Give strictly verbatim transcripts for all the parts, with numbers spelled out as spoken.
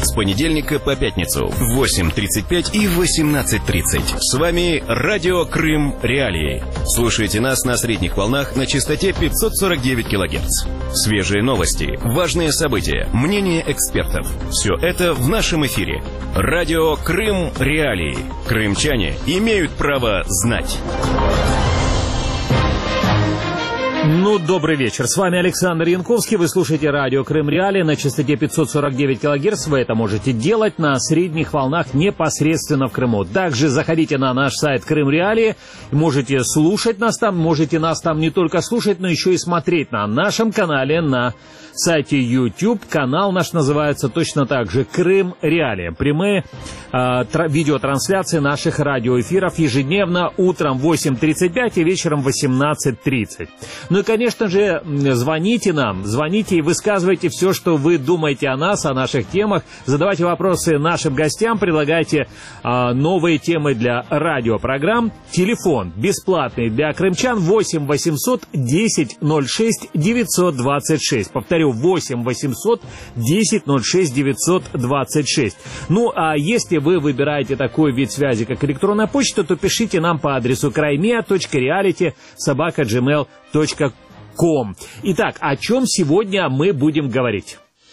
С понедельника по пятницу в восемь тридцать пять и восемнадцать тридцать. С вами Радио Крым Реалии. Слушайте нас на средних волнах на частоте пятьсот сорок девять килогерц. Свежие новости, важные события, мнения экспертов. Все это в нашем эфире. Радио Крым Реалии. Крымчане имеют право знать. Ну, добрый вечер. С вами Александр Янковский. Вы слушаете радио Крым Реалии на частоте пятьсот сорок девять килогерц. Вы это можете делать на средних волнах непосредственно в Крыму. Также заходите на наш сайт Крым Реалии. Можете слушать нас там. Можете нас там не только слушать, но еще и смотреть на нашем канале на сайте YouTube. Канал наш называется точно так же Крым Реалии. Прямые э, тр- видеотрансляции наших радиоэфиров ежедневно утром в восемь тридцать пять и вечером в восемнадцать тридцать. Ну и, конечно же, звоните нам, звоните и высказывайте все, что вы думаете о нас, о наших темах. Задавайте вопросы нашим гостям, предлагайте а, новые темы для радиопрограмм. Телефон бесплатный для крымчан восемь восемьсот десять ноль шесть девятьсот двадцать шесть. Повторю, восемь восемьсот десять ноль шесть девятьсот двадцать шесть. Ну, а если вы выбираете такой вид связи, как электронная почта, то пишите нам по адресу краймеа точка реалити собака джимейл точка ком. Итак, о чем сегодня мы будем говорить?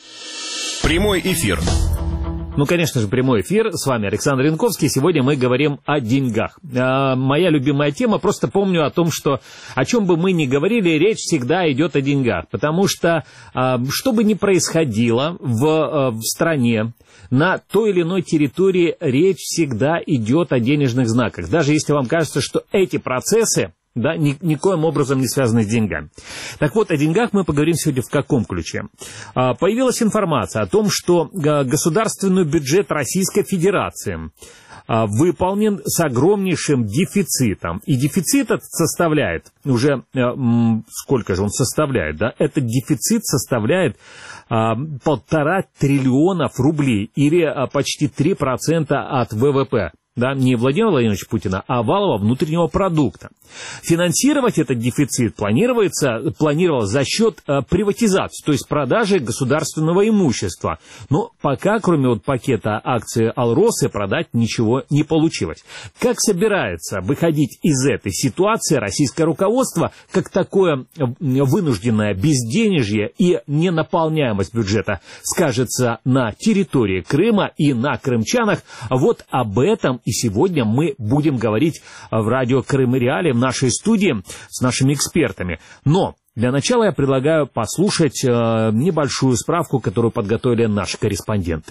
Прямой эфир. Ну, конечно же, прямой эфир. С вами Александр Янковский. Сегодня мы говорим о деньгах. А, моя любимая тема. Просто помню о том, что о чем бы мы ни говорили, речь всегда идет о деньгах. Потому что, а, что бы ни происходило в, а, в стране, на той или иной территории, речь всегда идет о денежных знаках. Даже если вам кажется, что эти процессы, да, ни, никоим образом не связаны с деньгами. Так вот, о деньгах мы поговорим сегодня в каком ключе? А, появилась информация о том, что а, государственный бюджет Российской Федерации а, выполнен с огромнейшим дефицитом. И дефицит этот составляет, уже а, м, сколько же он составляет, да? Этот дефицит составляет а, полтора триллионов рублей, или а, почти три процента от ВВП. Да, не Владимира Владимировича Путина, а валового внутреннего продукта. Финансировать этот дефицит планируется, планировалось за счет э, приватизации, то есть продажи государственного имущества. Но пока, кроме вот пакета акций Алросы, продать ничего не получилось. Как собирается выходить из этой ситуации российское руководство, как такое вынужденное безденежье и ненаполняемость бюджета скажется на территории Крыма и на крымчанах? Вот об этом и сегодня мы будем говорить в радио Крым Реалии в нашей студии с нашими экспертами. Но для начала я предлагаю послушать э, небольшую справку, которую подготовили наши корреспонденты.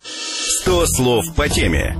сто слов по теме.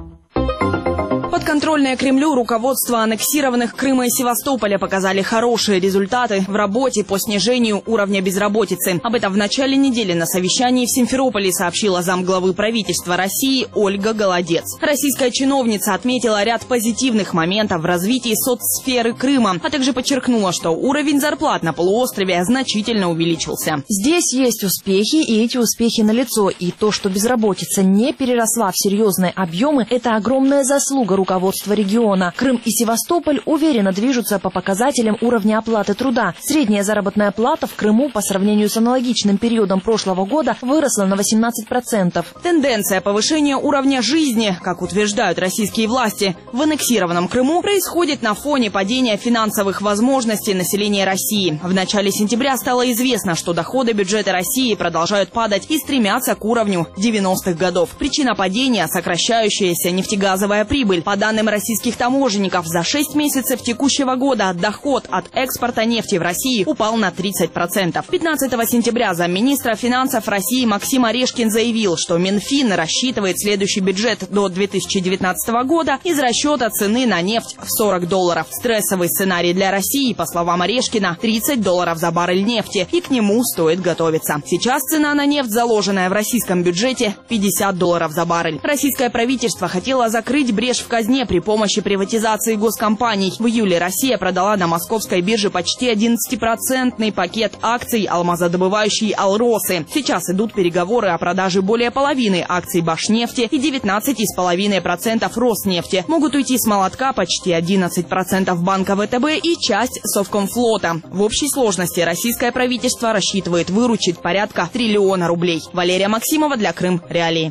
Подконтрольное Кремлю руководство аннексированных Крыма и Севастополя показали хорошие результаты в работе по снижению уровня безработицы. Об этом в начале недели на совещании в Симферополе сообщила замглавы правительства России Ольга Голодец. Российская чиновница отметила ряд позитивных моментов в развитии соцсферы Крыма, а также подчеркнула, что уровень зарплат на полуострове значительно увеличился. Здесь есть успехи, и эти успехи налицо. И то, что безработица не переросла в серьезные объемы, это огромная заслуга руководства региона. Крым и Севастополь уверенно движутся по показателям уровня оплаты труда. Средняя заработная плата в Крыму по сравнению с аналогичным периодом прошлого года выросла на восемнадцать процентов. Тенденция повышения уровня жизни, как утверждают российские власти, в аннексированном Крыму происходит на фоне падения финансовых возможностей населения России. В начале сентября стало известно, что доходы бюджета России продолжают падать и стремятся к уровню девяностых годов. Причина падения – сокращающаяся нефтегазовая прибыль. По данным российских таможенников, за шесть месяцев текущего года доход от экспорта нефти в России упал на тридцать процентов. пятнадцатого сентября замминистра финансов России Максим Орешкин заявил, что Минфин рассчитывает следующий бюджет до две тысячи девятнадцатого года из расчета цены на нефть в сорок долларов. Стрессовый сценарий для России, по словам Орешкина, тридцать долларов за баррель нефти, и к нему стоит готовиться. Сейчас цена на нефть, заложенная в российском бюджете, пятьдесят долларов за баррель. Российское правительство хотело закрыть брешь в казне при помощи приватизации госкомпаний. В июле Россия продала на московской бирже почти одиннадцатипроцентный пакет акций алмазодобывающей «Алросы». Сейчас идут переговоры о продаже более половины акций «Башнефти» и девятнадцать целых пять десятых процента «Роснефти». Могут уйти с молотка почти одиннадцать процентов банка ВТБ и часть Совкомфлота. В общей сложности российское правительство рассчитывает выручить порядка триллиона рублей. Валерия Максимова для Крым Реалии.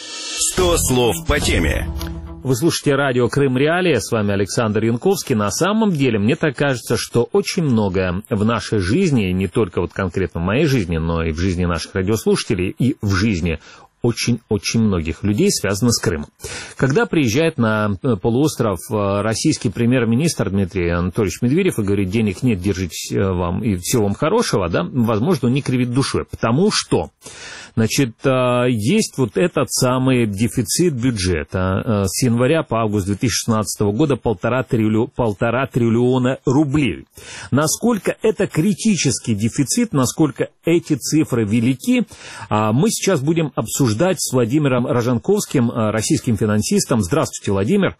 сто слов по теме. Вы слушаете радио «Крым Реалии», с вами Александр Янковский. На самом деле, мне так кажется, что очень многое в нашей жизни, не только вот конкретно в моей жизни, но и в жизни наших радиослушателей, и в жизни очень-очень многих людей связано с Крымом. Когда приезжает на полуостров российский премьер-министр Дмитрий Анатольевич Медведев и говорит: денег нет, держите вам и всего вам хорошего, да, возможно, он не кривит душой, потому что, значит, есть вот этот самый дефицит бюджета с января по август две тысячи шестнадцатого года полтора, триллиона, полтора триллиона рублей. Насколько это критический дефицит, насколько эти цифры велики, мы сейчас будем обсуждать с Владимиром Рожанковским, российским финансистом. Здравствуйте, Владимир.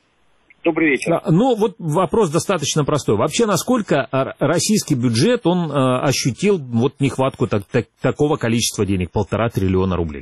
Добрый вечер. Ну, вот вопрос достаточно простой. Вообще, насколько российский бюджет, он ощутил вот нехватку так, так, такого количества денег, полтора триллиона рублей?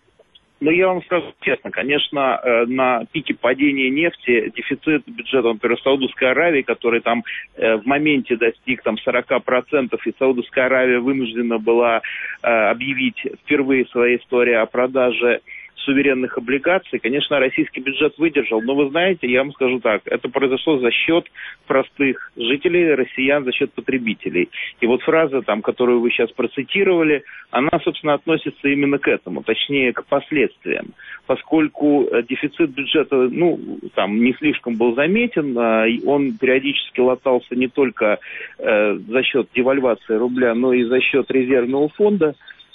Ну, я вам скажу честно, конечно, на пике падения нефти дефицит бюджета, например, Саудовской Аравии, который там в моменте достиг там сорок процентов, и Саудовская Аравия вынуждена была объявить впервые в своей истории о продаже суверенных облигаций, конечно, российский бюджет выдержал. Но вы знаете, я вам скажу так, это произошло за счет простых жителей, россиян, за счет потребителей. И вот фраза, там, которую вы сейчас процитировали, она, собственно, относится именно к этому, точнее, к последствиям. Поскольку дефицит бюджета, ну, там, не слишком был заметен, он периодически латался не только э, за счет девальвации рубля, но и за счет резервного фонда.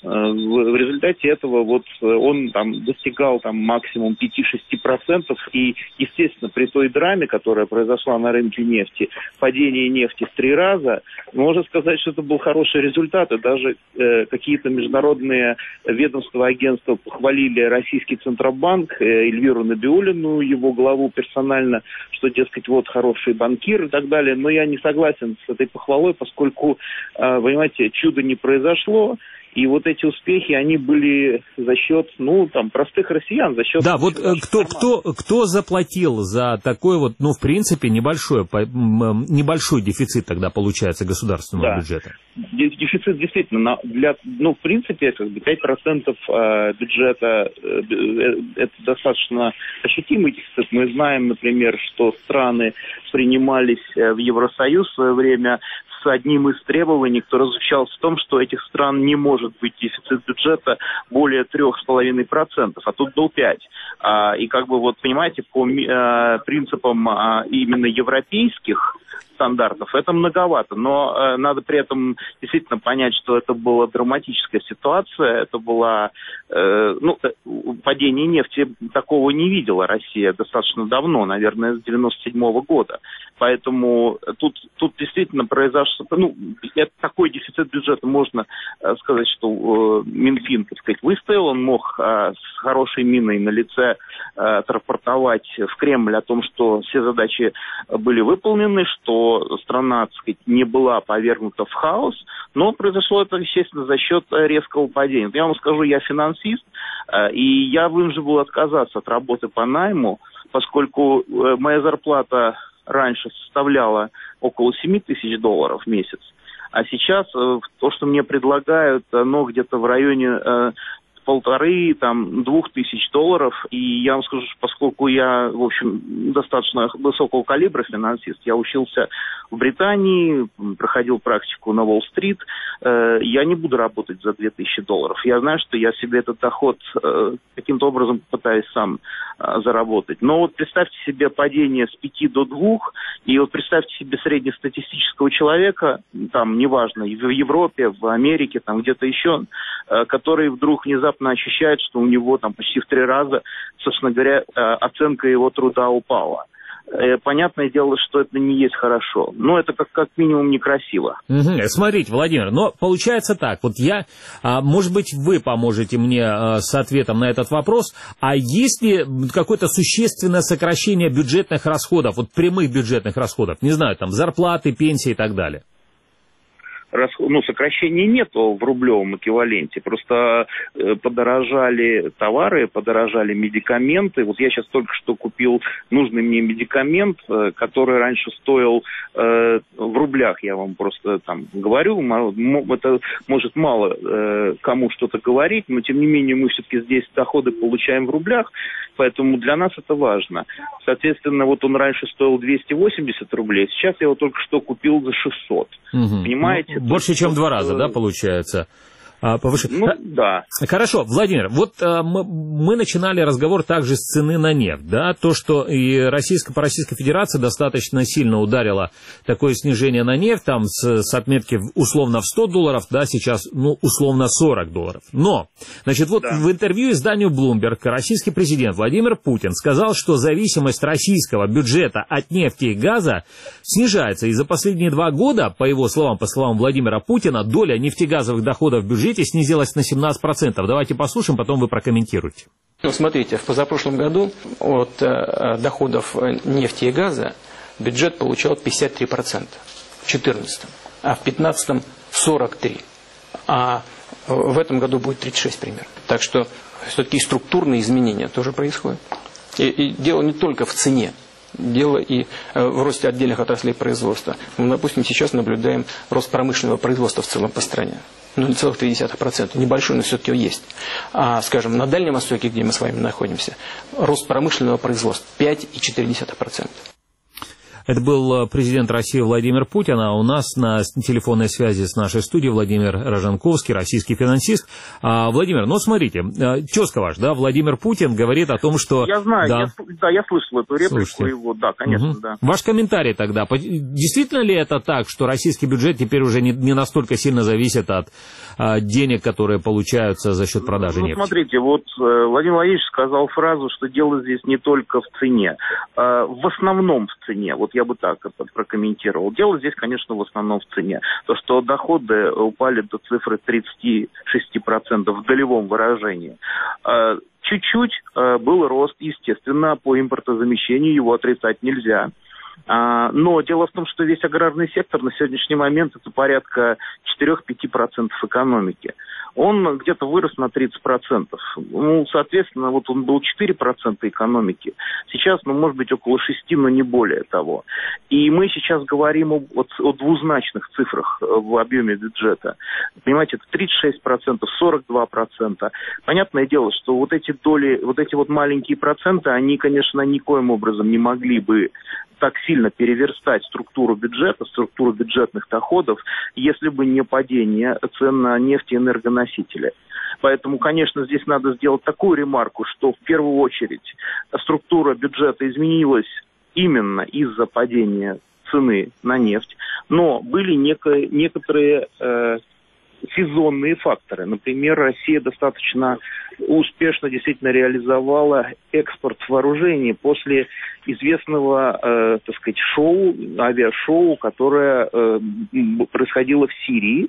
В результате этого вот он там достигал там максимум пять-шесть процентов, и, естественно, при той драме, которая произошла на рынке нефти, падение нефти в три раза, можно сказать, что это был хороший результат, и даже э, какие-то международные ведомства, агентства похвалили российский Центробанк, э, Эльвиру Набиуллину, его главу персонально, что, дескать, вот хороший банкир и так далее, но я не согласен с этой похвалой, поскольку, э, понимаете, чудо не произошло. И вот эти успехи, они были за счет, ну, там, простых россиян, за счет... Да, вот кто, кто, кто заплатил за такой вот, ну, в принципе, небольшой, небольшой дефицит тогда получается государственного да. бюджета? Дефицит действительно, для, ну, в принципе, как бы пять процентов бюджета, это достаточно ощутимый дефицит. Мы знаем, например, что страны принимались в Евросоюз в свое время с одним из требований, которое заключалось в том, что этих стран не может быть дефицит бюджета более трех с половиной процентов, а тут был пять. А, и как бы вот, понимаете, по а, принципам а, именно европейских стандартов это многовато, но э, надо при этом действительно понять, что это была драматическая ситуация, это была, э, ну, падение нефти такого не видела Россия достаточно давно, наверное, с девяносто седьмого года, поэтому тут, тут действительно произошло, ну, это, такой дефицит бюджета, можно э, сказать, что э, Минфин, так сказать, выстоял, он мог э, с хорошей миной на лице э, рапортовать в Кремль о том, что все задачи были выполнены, что страна, так сказать, не была повергнута в хаос, но произошло это, естественно, за счет резкого падения. Я вам скажу, я финансист, и я вынужден был отказаться от работы по найму, поскольку моя зарплата раньше составляла около семь тысяч долларов в месяц, а сейчас то, что мне предлагают, оно где-то в районе полторы, там, двух тысяч долларов, и я вам скажу, что поскольку я, в общем, достаточно высокого калибра финансист, я учился в Британии, проходил практику на Уолл-стрит, э, я не буду работать за две тысячи долларов. Я знаю, что я себе этот доход э, каким-то образом пытаюсь сам э, заработать. Но вот представьте себе падение с пяти до двух, и вот представьте себе среднестатистического человека, там, неважно, в Европе, в Америке, там, где-то еще, э, который вдруг внезапно ощущает, что у него там почти в три раза, собственно говоря, оценка его труда упала. понятное дело, что это не есть хорошо. Но это как, как минимум некрасиво. Угу. Смотрите, Владимир, но получается так. Вот я, может быть, вы поможете мне с ответом на этот вопрос. А есть ли какое-то существенное сокращение бюджетных расходов, вот прямых бюджетных расходов? Не знаю, там зарплаты, пенсии и так далее. Ну, сокращений нет в рублевом эквиваленте. Просто подорожали товары, подорожали медикаменты. Вот я сейчас только что купил нужный мне медикамент, который раньше стоил э, в рублях, я вам просто там говорю. Это может мало э, кому что-то говорить, но тем не менее мы все-таки здесь доходы получаем в рублях, поэтому для нас это важно. Соответственно, вот он раньше стоил двести восемьдесят рублей, сейчас я его только что купил за шестьсот. Угу. Понимаете? Больше, чем в два раза, да, получается? Повыше. Ну, да. Хорошо, Владимир, вот а, мы, мы начинали разговор также с цены на нефть, да, то, что и Российская, по Российской Федерации достаточно сильно ударило такое снижение на нефть, там с, с отметки условно в сто долларов, да, сейчас, ну, условно сорок долларов. Но, значит, вот да. в интервью изданию Bloomberg российский президент Владимир Путин сказал, что зависимость российского бюджета от нефти и газа снижается, и за последние два года, по его словам, по словам Владимира Путина, доля нефтегазовых доходов в бюджете снизилась на семнадцать процентов. Давайте послушаем, потом вы прокомментируете. Ну, смотрите, в позапрошлом году от э, доходов нефти и газа бюджет получал пятьдесят три процента в две тысячи четырнадцатом, а в две тысячи пятнадцатом сорок три процента. А в этом году будет тридцать шесть примерно. Так что все-таки структурные изменения тоже происходят. И, и дело не только в цене. Дело и в росте отдельных отраслей производства. Мы, допустим, сейчас наблюдаем рост промышленного производства в целом по стране. Ну, ноль целых три десятых процента. Небольшой, но все-таки есть. А, скажем, на Дальнем Востоке, где мы с вами находимся, рост промышленного производства пять целых четыре десятых процента. Это был президент России Владимир Путин, а у нас на телефонной связи с нашей студией Владимир Рожанковский, российский финансист. А, Владимир, ну смотрите, тезка ваш, да, Владимир Путин говорит о том, что... Я знаю, да, я, да, я слышал эту реплику Слушайте. его, да, конечно, угу. да. Ваш комментарий тогда, действительно ли это так, что российский бюджет теперь уже не, не настолько сильно зависит от а, денег, которые получаются за счет продажи ну, нефти? Смотрите, вот э, Владимир Владимирович сказал фразу, что дело здесь не только в цене, э, в основном в цене, вот я бы так это прокомментировал. Дело здесь, конечно, в основном в цене. То, что доходы упали до цифры тридцать шесть процентов в долевом выражении. Чуть-чуть был рост, естественно, по импортозамещению, его отрицать нельзя. Но дело в том, что весь аграрный сектор на сегодняшний момент это порядка четыре-пять процентов экономики. Он где-то вырос на тридцать процентов. Ну, соответственно, вот он был четыре процента экономики. Сейчас, ну, может быть, около шести, но не более того. И мы сейчас говорим о, о двузначных цифрах в объеме бюджета. Понимаете, это тридцать шесть процентов, сорок два процента. Понятное дело, что вот эти доли, вот эти вот маленькие проценты, они, конечно, никоим образом не могли бы так сильно переверстать структуру бюджета, структуру бюджетных доходов, если бы не падение цен на нефть и энергоносители. Поэтому, конечно, здесь надо сделать такую ремарку, что в первую очередь структура бюджета изменилась именно из-за падения цены на нефть, но были неко- некоторые э, сезонные факторы. Например, Россия достаточно успешно действительно реализовала экспорт вооружений после известного, э, так сказать, шоу, авиашоу, которое э, происходило в Сирии.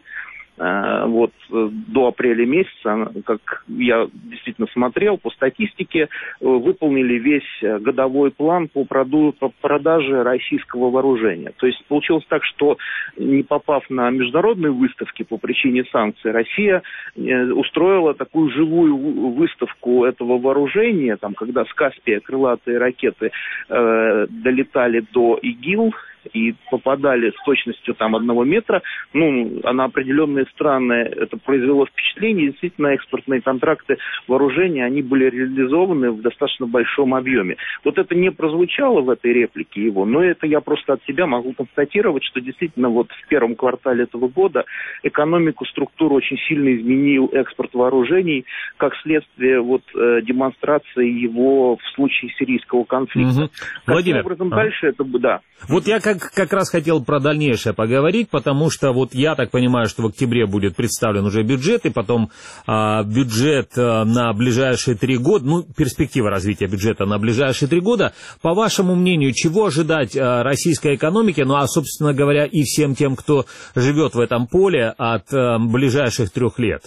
Вот до апреля месяца, как я действительно смотрел, по статистике выполнили весь годовой план по, проду- по продаже российского вооружения. То есть получилось так, что не попав на международные выставки по причине санкций, Россия устроила такую живую выставку этого вооружения, там, когда с Каспия крылатые ракеты э, долетали до ИГИЛ и попадали с точностью там одного метра, ну, а на определенные страны это произвело впечатление, действительно, экспортные контракты вооружения, они были реализованы в достаточно большом объеме. Вот это не прозвучало в этой реплике его, но это я просто от себя могу констатировать, что действительно вот в первом квартале этого года экономику, структуру очень сильно изменил экспорт вооружений, как следствие вот э, демонстрации его в случае сирийского конфликта. Угу. Каким образом а. дальше это бы, да. Вот я как как раз хотел про дальнейшее поговорить, потому что вот я так понимаю, что в октябре будет представлен уже бюджет, и потом а, бюджет а, на ближайшие три года, ну, перспектива развития бюджета на ближайшие три года. По вашему мнению, чего ожидать а, российской экономике, ну, а, собственно говоря, и всем тем, кто живет в этом поле от а, ближайших трех лет?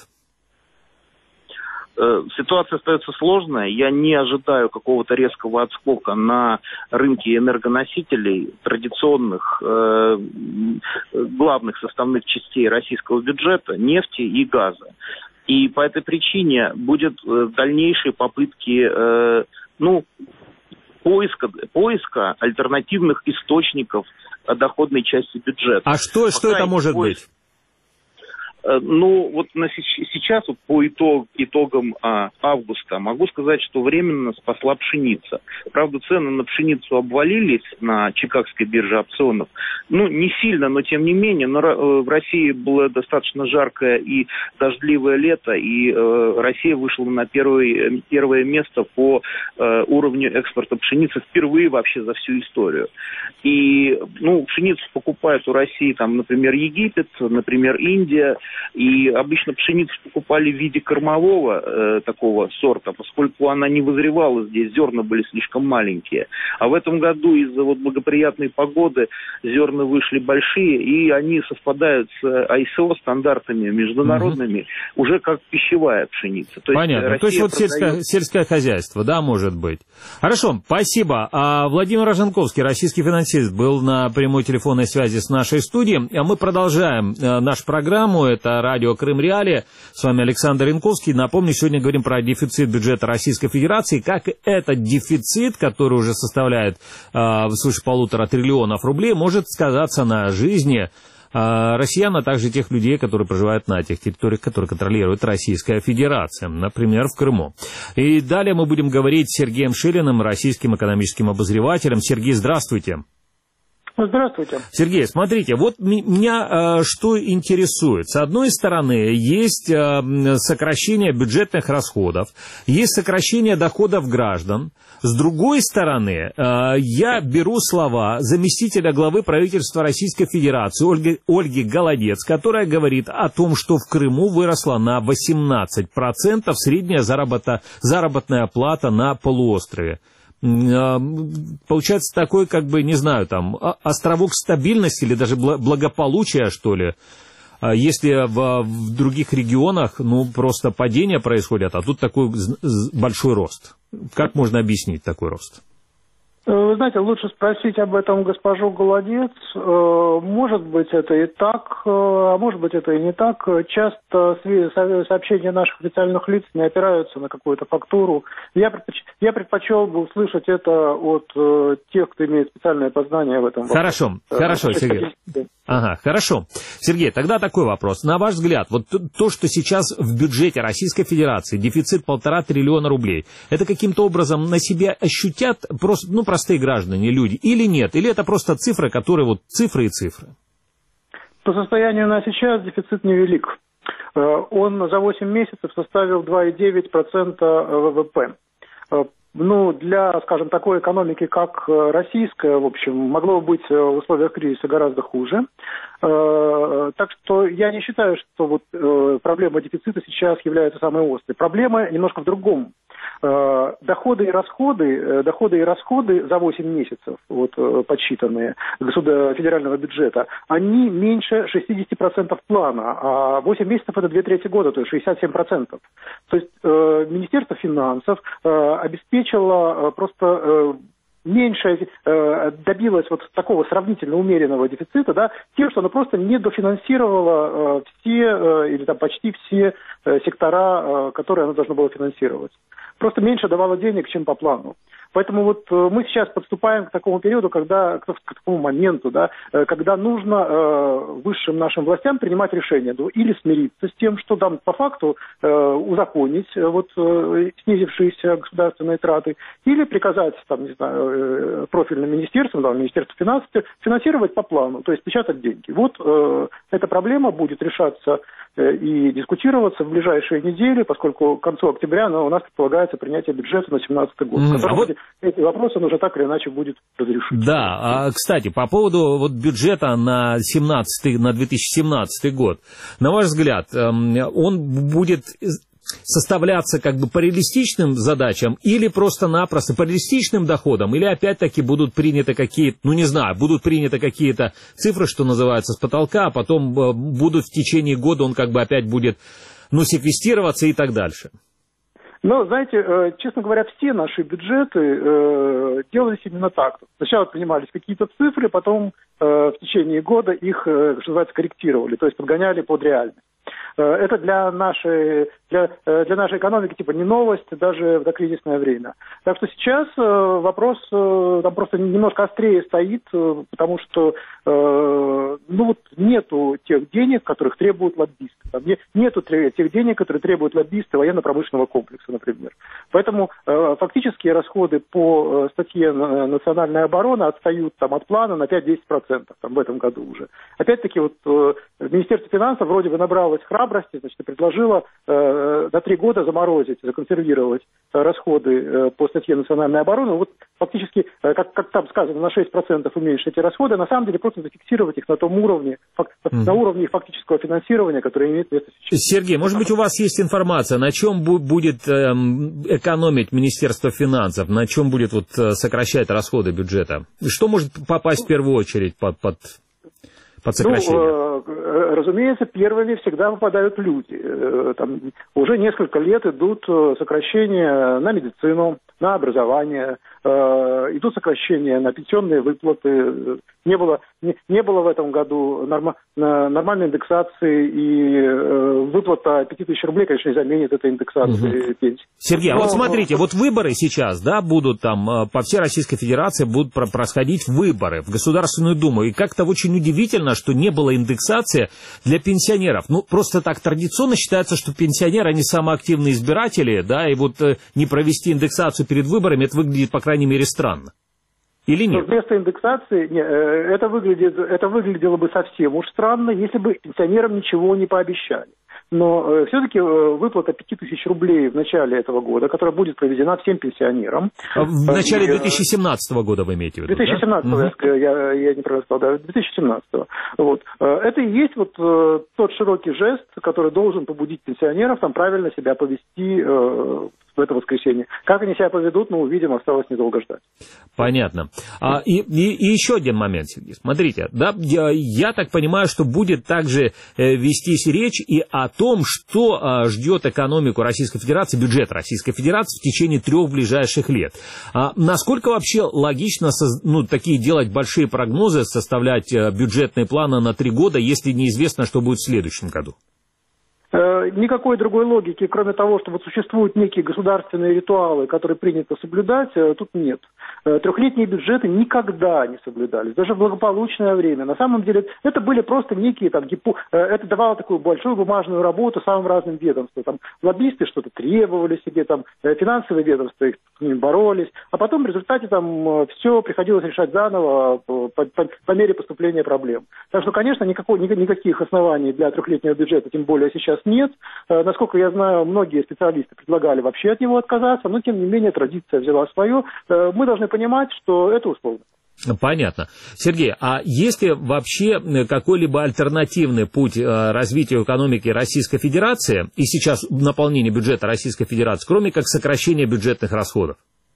Ситуация остается сложная. Я не ожидаю какого-то резкого отскока на рынке энергоносителей, традиционных, э, главных составных частей российского бюджета, нефти и газа. И по этой причине будет дальнейшие попытки, э, ну, поиска, поиска альтернативных источников доходной части бюджета. А что, что это может поиск... быть? Ну, вот на, сейчас вот по итог, итогам а, августа могу сказать, что временно спасла пшеница. Правда, цены на пшеницу обвалились на Чикагской бирже опционов. Ну, не сильно, но тем не менее. Но в России было достаточно жаркое и дождливое лето, и э, Россия вышла на первый, первое место по э, уровню экспорта пшеницы впервые вообще за всю историю. И, ну, пшеницу покупают у России, там, например, Египет, например, Индия. И обычно пшеницу покупали в виде кормового э, такого сорта, поскольку она не вызревала здесь, зерна были слишком маленькие. А в этом году из-за вот благоприятной погоды зерна вышли большие, и они совпадают с ай эс о стандартами международными, угу. уже как пищевая пшеница. То Понятно. Есть, То есть вот продает... сельское, сельское хозяйство, да, может быть. Хорошо, спасибо. А Владимир Роженковский, российский финансист, был на прямой телефонной связи с нашей студией. А мы продолжаем нашу программу. Это радио Крым Реалии. С вами Александр Янковский. Напомню, сегодня говорим про дефицит бюджета Российской Федерации. Как этот дефицит, который уже составляет э, свыше полутора триллионов рублей, может сказаться на жизни э, россиян, а также тех людей, которые проживают на тех территориях, которые контролирует Российская Федерация, например, в Крыму. И далее мы будем говорить с Сергеем Шилиным, российским экономическим обозревателем. Сергей, здравствуйте. Здравствуйте. Сергей, смотрите, вот меня э, что интересует. С одной стороны, есть э, сокращение бюджетных расходов, есть сокращение доходов граждан. С другой стороны, э, я беру слова заместителя главы правительства Российской Федерации Ольги, Ольги Голодец, которая говорит о том, что в Крыму выросла на восемнадцать процентов средняя заработа, заработная плата на полуострове. Получается такой, как бы, не знаю, там, островок стабильности или даже благополучия, что ли. Если в, в других регионах, ну, просто падения происходят, а тут такой большой рост. Как можно объяснить такой рост? Вы знаете, лучше спросить об этом госпожу Голодец. Может быть, это и так, а может быть, это и не так. Часто сообщения наших официальных лиц не опираются на какую-то фактуру. Я, предпоч... Я предпочел бы услышать это от тех, кто имеет специальное познание в этом вопросе. Хорошо, хорошо, Сергей. Ага, хорошо. Сергей, тогда такой вопрос. На ваш взгляд, вот то, что сейчас в бюджете Российской Федерации дефицит полтора триллиона рублей, это каким-то образом на себя ощутят просто, ну, простые граждане, люди, или нет? Или это просто цифры, которые вот цифры и цифры? По состоянию на сейчас дефицит невелик. Он за восемь месяцев составил два целых девять десятых процента вэ вэ пэ. Ну, для, скажем, такой экономики, как российская, в общем, могло быть в условиях кризиса гораздо хуже. Так что я не считаю, что вот проблема дефицита сейчас является самой острой. Проблема немножко в другом. Доходы и расходы, доходы и расходы за восемь месяцев, вот, подсчитанные государственного федерального бюджета, они меньше шестьдесят процентов плана, а восемь месяцев это две трети года, то есть шестьдесят семь процентов. То есть э, Министерство финансов э, обеспечило э, просто... Э, меньше э, добилась вот такого сравнительно умеренного дефицита, да, тем, что она просто не дофинансировала э, все э, или там почти все э, сектора, э, которые она должна была финансировать. Просто меньше давала денег, чем по плану. Поэтому вот э, мы сейчас подступаем к такому периоду, когда, к, к такому моменту, да, э, когда нужно э, высшим нашим властям принимать решение, ну, или смириться с тем, что там по факту э, узаконить э, вот, э, снизившиеся государственные траты, или приказать, там, не знаю, э, профильным министерствам, там, Министерству финансов, финансировать по плану, то есть печатать деньги. Вот э, эта проблема будет решаться э, и дискутироваться в ближайшие недели, поскольку к концу октября ну, у нас предполагается принятие бюджета на две тысячи семнадцатый год. Mm, а вот, эти вопросы нужно так или иначе будет разрешить. Да, а, кстати, по поводу вот бюджета на, семнадцатый, на две тысячи семнадцатый год, на ваш взгляд, он будет составляться как бы по реалистичным задачам или просто-напросто по реалистичным доходам, или опять-таки будут приняты какие-то, ну не знаю, будут приняты какие-то цифры, что называется, с потолка, а потом будут в течение года он как бы опять будет, ну, секвестироваться и так дальше? Но, знаете, честно говоря, все наши бюджеты э, делались именно так. Сначала принимались какие-то цифры, потом э, в течение года их, э, что называется, корректировали, то есть подгоняли под реальность. Это для нашей, для, для нашей экономики типа не новость, даже в докризисное время. Так что сейчас вопрос там просто немножко острее стоит, потому что ну, вот нету тех денег, которых требуют лоббисты. Там нету тех денег, которые требуют лоббисты военно-промышленного комплекса, например. Поэтому фактически расходы по статье «Национальная оборона» отстают там, от плана на пять-десять процентов там, в этом году уже. Опять-таки вот Министерство финансов вроде бы набралось храбрости, значит, предложила э, на три года заморозить, законсервировать э, расходы э, по статье «Национальная оборона». Вот фактически, э, как, как там сказано, на шесть процентов уменьшить эти расходы, а на самом деле просто зафиксировать их на том уровне, фак, mm-hmm. на уровне их фактического финансирования, которое имеет место сейчас. Сергей, может быть, у вас есть информация, на чем бу- будет э, экономить Министерство финансов, на чем будет вот, сокращать расходы бюджета? Что может попасть в первую очередь под... под... под сокращение? Ну, э, разумеется, первыми всегда попадают люди. Э, там уже несколько лет идут сокращения на медицину, на образование, э, идут сокращения на пенсионные выплаты. Не было, не, не было в этом году норма, нормальной индексации, и э, выплата пять тысяч рублей, конечно, не заменит этой индексации угу. пенсии. Сергей, а вот смотрите, вот выборы сейчас, да, будут там, по всей Российской Федерации будут происходить выборы в Государственную Думу, и как-то очень удивительно, что не было индексации для пенсионеров. Ну, просто так традиционно считается, что пенсионеры, они самые активные избиратели, да, и вот э, не провести индексацию перед выборами, это выглядит, по крайней мере, странно. Или нет? Но вместо индексации не, это, выглядит, это выглядело бы совсем уж странно, если бы пенсионерам ничего не пообещали. Но э, все-таки э, выплата пять тысяч рублей в начале этого года, которая будет проведена всем пенсионерам. В начале две тысячи семнадцатого года вы имеете в виду, две тысячи семнадцатого, да? я, я неправильно сказал, да, две тысячи семнадцатого. Вот. Это и есть вот э, тот широкий жест, который должен побудить пенсионеров там правильно себя повести э, в это воскресенье. Как они себя поведут, мы увидим, осталось недолго ждать. Понятно. А, и, и, и еще один момент, Сергей. Смотрите, да, я, я так понимаю, что будет также э, вестись речь и о том, что э, ждет экономику Российской Федерации, бюджет Российской Федерации в течение трех ближайших лет. А насколько вообще логично ну, такие делать большие прогнозы, составлять э, бюджетные планы на три года, если неизвестно, что будет в следующем году? Никакой другой логики, кроме того, что вот существуют некие государственные ритуалы, которые принято соблюдать, тут нет. Трехлетние бюджеты никогда не соблюдались, даже в благополучное время. На самом деле это были просто некие, там, гипо... это давало такую большую бумажную работу самым разным ведомствам. Там, лоббисты что-то требовали себе, там, финансовые ведомства их с ними боролись, а потом в результате там все приходилось решать заново по, по, по мере поступления проблем. Так что, конечно, никакой, никаких оснований для трехлетнего бюджета, тем более сейчас нет. Насколько я знаю, многие специалисты предлагали вообще от него отказаться, но, тем не менее, традиция взяла свое. Мы должны понимать, что это условно. Понятно. Сергей, а есть ли вообще какой-либо альтернативный путь развития экономики Российской Федерации и сейчас наполнения бюджета Российской Федерации, кроме как сокращения бюджетных расходов?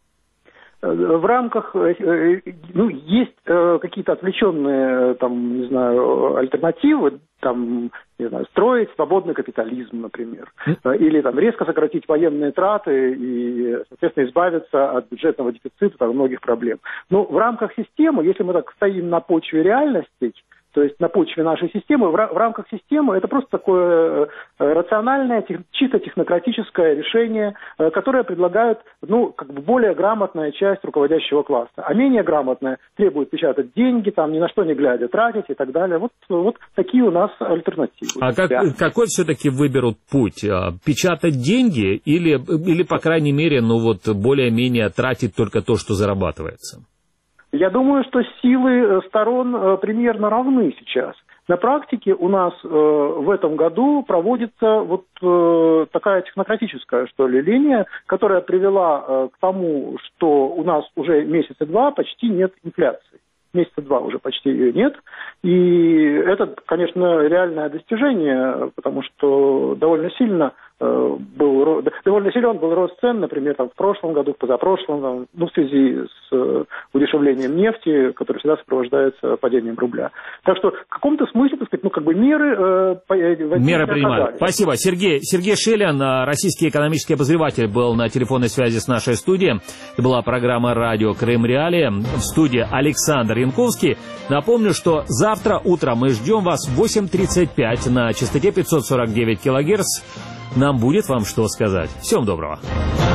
В рамках, ну, есть какие-то отвлеченные, там, не знаю, альтернативы, там, не знаю, строить свободный капитализм, например, или там резко сократить военные траты и, соответственно, избавиться от бюджетного дефицита, там, многих проблем. Но в рамках системы, если мы так стоим на почве реальностей, то есть на почве нашей системы, в рамках системы это просто такое рациональное, чисто технократическое решение, которое предлагает, ну, как бы более грамотная часть руководящего класса. А менее грамотная требует печатать деньги, там, ни на что не глядя, тратить и так далее. Вот, вот такие у нас альтернативы. А как, какой все-таки выберут путь? Печатать деньги или, или, по крайней мере, ну вот, более-менее тратить только то, что зарабатывается? Я думаю, что силы сторон примерно равны сейчас. На практике у нас э, в этом году проводится вот э, такая технократическая, что ли, линия, которая привела э, к тому, что у нас уже месяца два почти нет инфляции. Месяца два уже почти ее нет. И это, конечно, реальное достижение, потому что довольно сильно э, был, довольно силен был рост цен, например, там, в прошлом году, в позапрошлом, там, ну, в связи с э, удешевлением нефти, которое всегда сопровождается падением рубля. Так что в каком-то смысле, так сказать, ну, как бы меры... Э, меры принимают. Спасибо. Сергей, Сергей Шелин, российский экономический обозреватель, был на телефонной связи с нашей студией. Это была программа «Радио Крым Реалии». В студии Александр Янковский. Напомню, что завтра утром мы ждем вас в восемь тридцать пять на частоте пятьсот сорок девять килогерц. Нам будет вам что сказать. Всем доброго.